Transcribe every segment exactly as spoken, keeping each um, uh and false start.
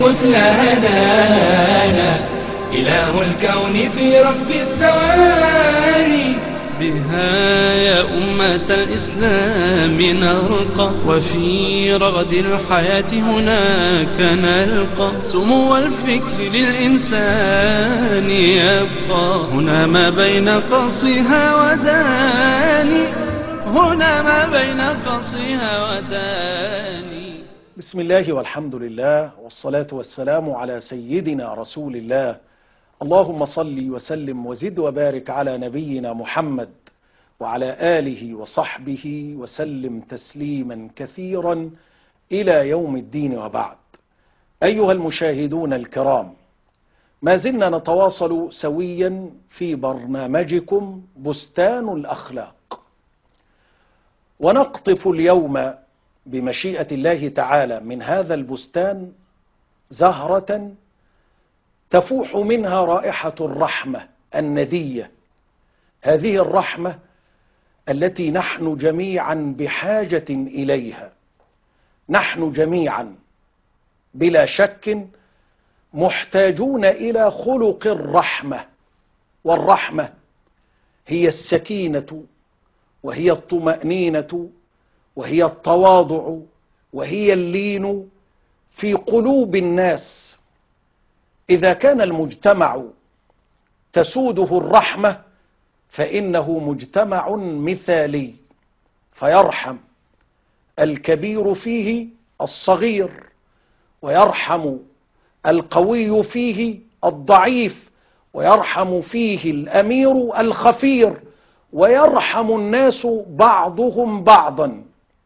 مثل هدانا إله الكون في رب الثواني. بها يا أمة الإسلام نرقى، وفي رغد الحياة هناك نلقى سمو الفكر للإنسان يبقى. هنا ما بين قصها وداني، هنا ما بين قصها وداني. بسم الله والحمد لله والصلاة والسلام على سيدنا رسول الله. اللهم صل وسلم وزد وبارك على نبينا محمد وعلى آله وصحبه وسلم تسليما كثيرا إلى يوم الدين، وبعد. أيها المشاهدون الكرام، ما زلنا نتواصل سويا في برنامجكم بستان الأخلاق، ونقطف اليوم بمشيئة الله تعالى من هذا البستان زهرة تفوح منها رائحة الرحمة الندية، هذه الرحمة التي نحن جميعا بحاجة إليها. نحن جميعا بلا شك محتاجون إلى خلق الرحمة، والرحمة هي السكينة، وهي الطمأنينة، وهي التواضع، وهي اللين في قلوب الناس. إذا كان المجتمع تسوده الرحمة فإنه مجتمع مثالي، فيرحم الكبير فيه الصغير، ويرحم القوي فيه الضعيف، ويرحم فيه الأمير الخفير، ويرحم الناس بعضهم بعضا.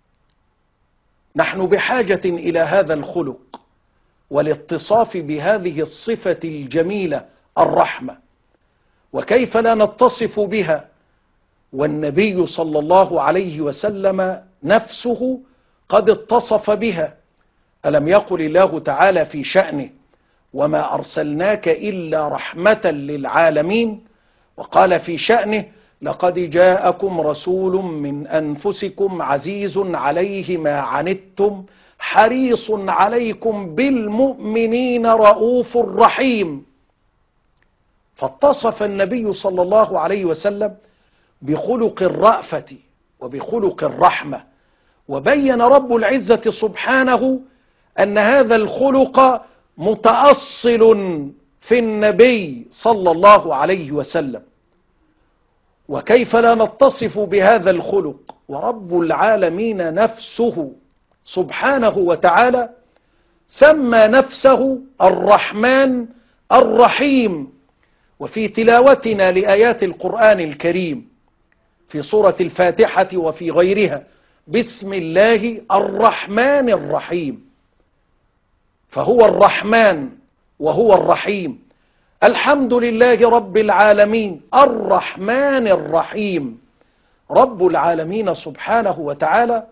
نحن بحاجة إلى هذا الخلق والاتصاف بهذه الصفة الجميلة الرحمة، وكيف لا نتصف بها والنبي صلى الله عليه وسلم نفسه قد اتصف بها. ألم يقل الله تعالى في شأنه: وما أرسلناك إلا رحمة للعالمين؟ وقال في شأنه: لقد جاءكم رسول من أنفسكم عزيز عليه ما عنتم حريص عليكم بالمؤمنين رؤوف رحيم. فاتصف النبي صلى الله عليه وسلم بخلق الرأفة وبخلق الرحمة، وبين رب العزة سبحانه أن هذا الخلق متأصل في النبي صلى الله عليه وسلم. وكيف لا نتصف بهذا الخلق ورب العالمين نفسه سبحانه وتعالى سمى نفسه الرحمن الرحيم. وفي تلاوتنا لآيات القرآن الكريم في سورة الفاتحة وفي غيرها: بسم الله الرحمن الرحيم. فهو الرحمن وهو الرحيم. الحمد لله رب العالمين الرحمن الرحيم. رب العالمين سبحانه وتعالى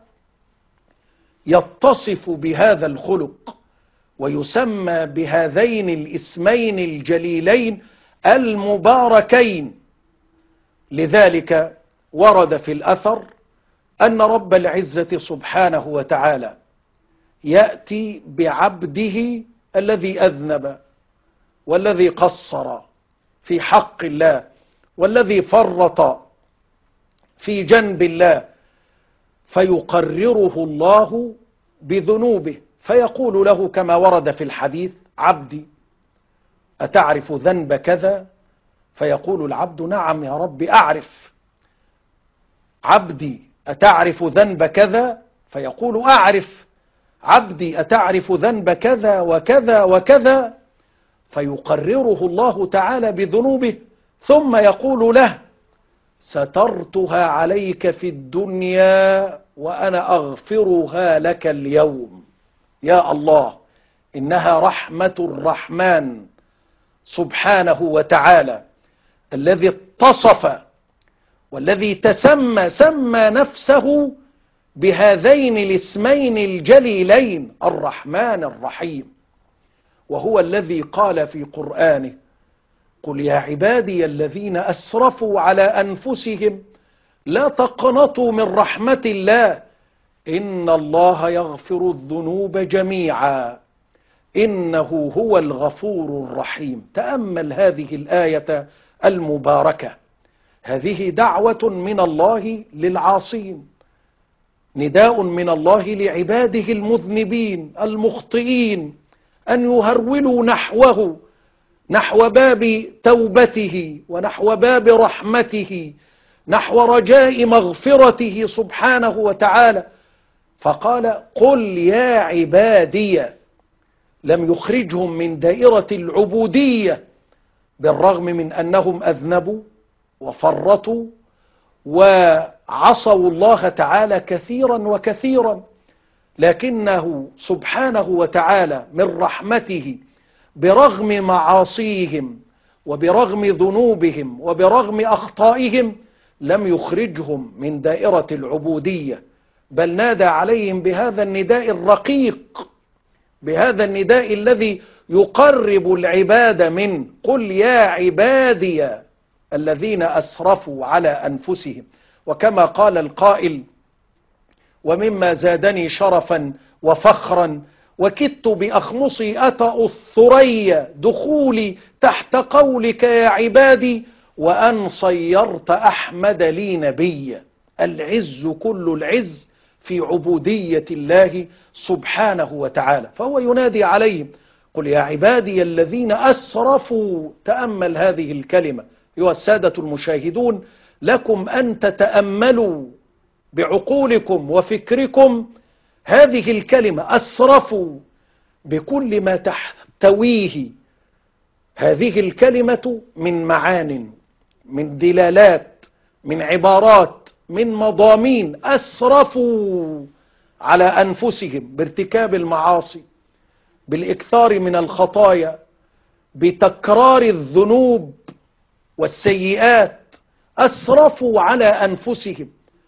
يتصف بهذا الخلق ويسمى بهذين الاسمين الجليلين المباركين. لذلك ورد في الأثر أن رب العزة سبحانه وتعالى يأتي بعبده الذي أذنب، والذي قصر في حق الله، والذي فرط في جنب الله، فيقرره الله بذنوبه، فيقول له كما ورد في الحديث: عبدي أتعرف ذنب كذا؟ فيقول العبد: نعم يا رب أعرف. عبدي أتعرف ذنب كذا؟ فيقول: أعرف. عبدي أتعرف ذنب كذا وكذا وكذا؟ فيقرره الله تعالى بذنوبه، ثم يقول له: سترتها عليك في الدنيا وأنا أغفرها لك اليوم. يا الله، إنها رحمة الرحمن سبحانه وتعالى الذي اتصف والذي تسمى سمى نفسه بهذين الاسمين الجليلين الرحمن الرحيم. وهو الذي قال في قرآنه: قل يا عبادي الذين أسرفوا على أنفسهم لا تقنطوا من رحمة الله إن الله يغفر الذنوب جميعا إنه هو الغفور الرحيم. تأمل هذه الآية المباركة، هذه دعوة من الله للعاصين، نداء من الله لعباده المذنبين المخطئين أن يهرولوا نحوه، نحو باب توبته ونحو باب رحمته، نحو رجاء مغفرته سبحانه وتعالى. فقال قل يا عبادي، لم يخرجهم من دائرة العبودية بالرغم من أنهم أذنبوا وفرطوا وعصوا الله تعالى كثيرا وكثيرا، لكنه سبحانه وتعالى من رحمته برغم معاصيهم وبرغم ذنوبهم وبرغم أخطائهم لم يخرجهم من دائرة العبودية، بل نادى عليهم بهذا النداء الرقيق، بهذا النداء الذي يقرب العباد من قل يا عبادي الذين أسرفوا على أنفسهم. وكما قال القائل ومما زادني شرفا وفخرا وكدت بأخمصي أطأ الثريا دخولي تحت قولك يا عبادي وأن صيرت أحمد لي نبيا. العز كل العز في عبودية الله سبحانه وتعالى، فهو ينادي عليهم قل يا عبادي الذين أسرفوا. تأمل هذه الكلمة أيها السادة المشاهدون، لكم أن تتأملوا بعقولكم وفكركم هذه الكلمة أسرفوا بكل ما تحتويه هذه الكلمة من معان، من دلالات، من عبارات، من مضامين. أسرفوا على أنفسهم بارتكاب المعاصي، بالإكثار من الخطايا، بتكرار الذنوب والسيئات. أسرفوا على أنفسهم.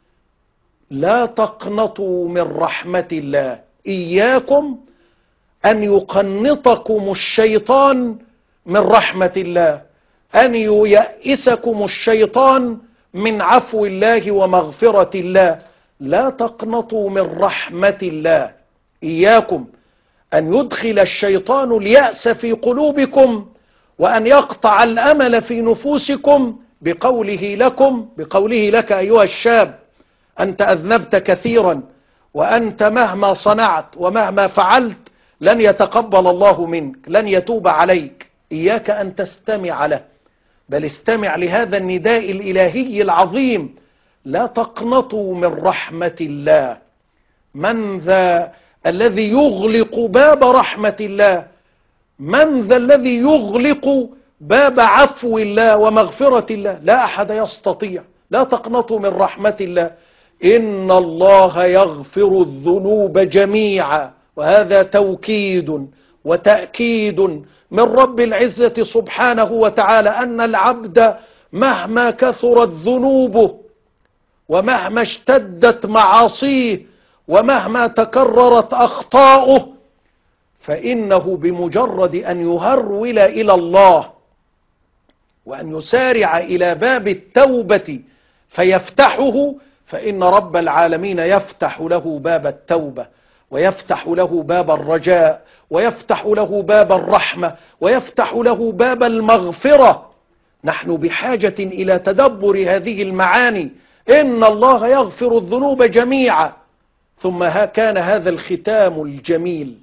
لا تقنطوا من رحمة الله، إياكم أن يقنطكم الشيطان من رحمة الله، أن ييأسكم الشيطان من عفو الله ومغفرة الله. لا تقنطوا من رحمة الله، إياكم أن يدخل الشيطان اليأس في قلوبكم وأن يقطع الأمل في نفوسكم بقوله لكم بقوله لك أيها الشاب أنت أذنبت كثيرا وأنت مهما صنعت ومهما فعلت لن يتقبل الله منك، لن يتوب عليك. إياك أن تستمع له، بل استمع لهذا النداء الإلهي العظيم. لا تقنطوا من رحمة الله. من ذا الذي يغلق باب رحمة الله؟ من ذا الذي يغلق باب عفو الله ومغفرة الله؟ لا أحد يستطيع. لا تقنطوا من رحمة الله، إن الله يغفر الذنوب جميعا. وهذا توكيد وتأكيد من رب العزة سبحانه وتعالى أن العبد مهما كثرت ذنوبه ومهما اشتدت معاصيه ومهما تكررت أخطاؤه فإنه بمجرد أن يهرول إلى الله وأن يسارع إلى باب التوبة فيفتحه، فإن رب العالمين يفتح له باب التوبة ويفتح له باب الرجاء ويفتح له باب الرحمة ويفتح له باب المغفرة. نحن بحاجة إلى تدبر هذه المعاني. إن الله يغفر الذنوب جميعا. ثم كان هذا الختام الجميل،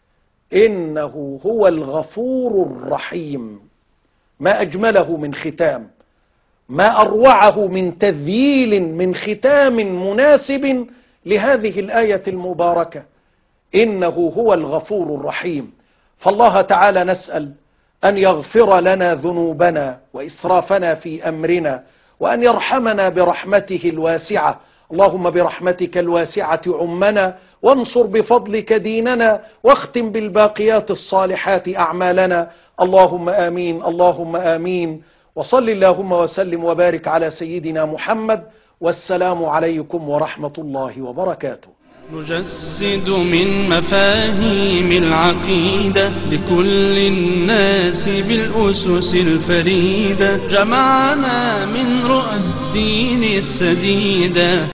إنه هو الغفور الرحيم. ما أجمله من ختام، ما أروعه من تذييل، من ختام مناسب لهذه الآية المباركة. إنه هو الغفور الرحيم. فالله تعالى نسأل أن يغفر لنا ذنوبنا وإسرافنا في أمرنا وأن يرحمنا برحمته الواسعة. اللهم برحمتك الواسعة عمنا، وانصر بفضلك ديننا، واختم بالباقيات الصالحات أعمالنا. اللهم آمين، اللهم آمين. وصل اللهم وسلم وبارك على سيدنا محمد، والسلام عليكم ورحمة الله وبركاته. نجسد من مفاهيم العقيدة لكل الناس بالأسس الفريدة، جمعنا من رؤى الدين السديدة.